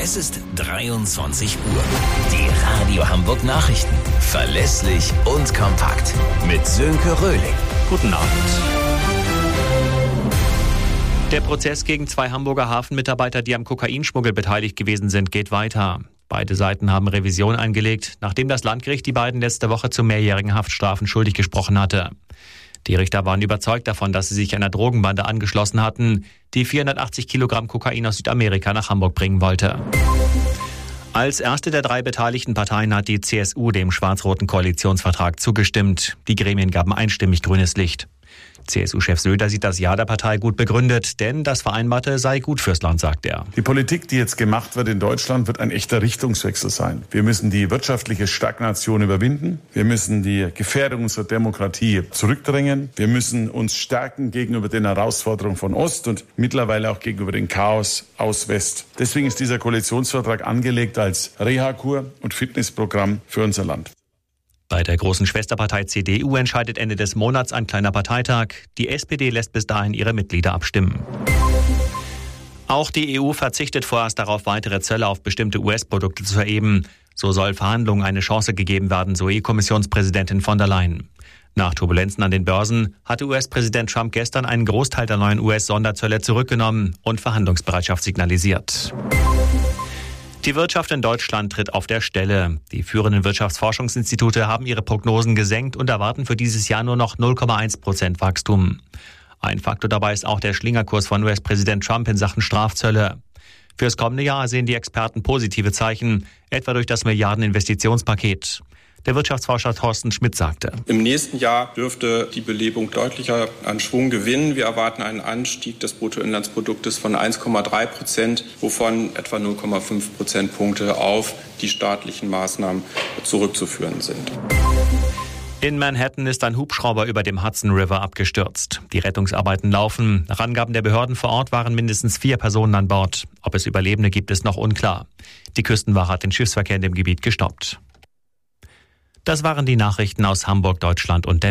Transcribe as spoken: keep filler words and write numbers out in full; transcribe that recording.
Es ist dreiundzwanzig Uhr. Die Radio Hamburg Nachrichten. Verlässlich und kompakt. Mit Sönke Röhling. Guten Abend. Der Prozess gegen zwei Hamburger Hafenmitarbeiter, die am Kokainschmuggel beteiligt gewesen sind, geht weiter. Beide Seiten haben Revision eingelegt, nachdem das Landgericht die beiden letzte Woche zu mehrjährigen Haftstrafen schuldig gesprochen hatte. Die Richter waren überzeugt davon, dass sie sich einer Drogenbande angeschlossen hatten, die vierhundertachtzig Kilogramm Kokain aus Südamerika nach Hamburg bringen wollte. Als erste der drei beteiligten Parteien hat die C S U dem schwarz-roten Koalitionsvertrag zugestimmt. Die Gremien gaben einstimmig grünes Licht. C S U-Chef Söder sieht das Ja der Partei gut begründet, denn das Vereinbarte sei gut fürs Land, sagt er. Die Politik, die jetzt gemacht wird in Deutschland, wird ein echter Richtungswechsel sein. Wir müssen die wirtschaftliche Stagnation überwinden. Wir müssen die Gefährdung unserer Demokratie zurückdrängen. Wir müssen uns stärken gegenüber den Herausforderungen von Ost und mittlerweile auch gegenüber dem Chaos aus West. Deswegen ist dieser Koalitionsvertrag angelegt als Reha-Kur und Fitnessprogramm für unser Land. Bei der großen Schwesterpartei C D U entscheidet Ende des Monats ein kleiner Parteitag. Die S P D lässt bis dahin ihre Mitglieder abstimmen. Auch die E U verzichtet vorerst darauf, weitere Zölle auf bestimmte U S-Produkte zu erheben. So soll Verhandlungen eine Chance gegeben werden, so E-Kommissionspräsidentin von der Leyen. Nach Turbulenzen an den Börsen hatte U S-Präsident Trump gestern einen Großteil der neuen U S-Sonderzölle zurückgenommen und Verhandlungsbereitschaft signalisiert. Die Wirtschaft in Deutschland tritt auf der Stelle. Die führenden Wirtschaftsforschungsinstitute haben ihre Prognosen gesenkt und erwarten für dieses Jahr nur noch null Komma eins Prozent Wachstum. Ein Faktor dabei ist auch der Schlingerkurs von U S-Präsident Trump in Sachen Strafzölle. Fürs kommende Jahr sehen die Experten positive Zeichen, etwa durch das Milliardeninvestitionspaket. Der Wirtschaftsforscher Thorsten Schmidt sagte: Im nächsten Jahr dürfte die Belebung deutlicher an Schwung gewinnen. Wir erwarten einen Anstieg des Bruttoinlandsproduktes von eins Komma drei Prozent, wovon etwa null Komma fünf Prozentpunkte auf die staatlichen Maßnahmen zurückzuführen sind. In Manhattan ist ein Hubschrauber über dem Hudson River abgestürzt. Die Rettungsarbeiten laufen. Nach Angaben der Behörden vor Ort waren mindestens vier Personen an Bord. Ob es Überlebende gibt, ist noch unklar. Die Küstenwache hat den Schiffsverkehr in dem Gebiet gestoppt. Das waren die Nachrichten aus Hamburg, Deutschland und der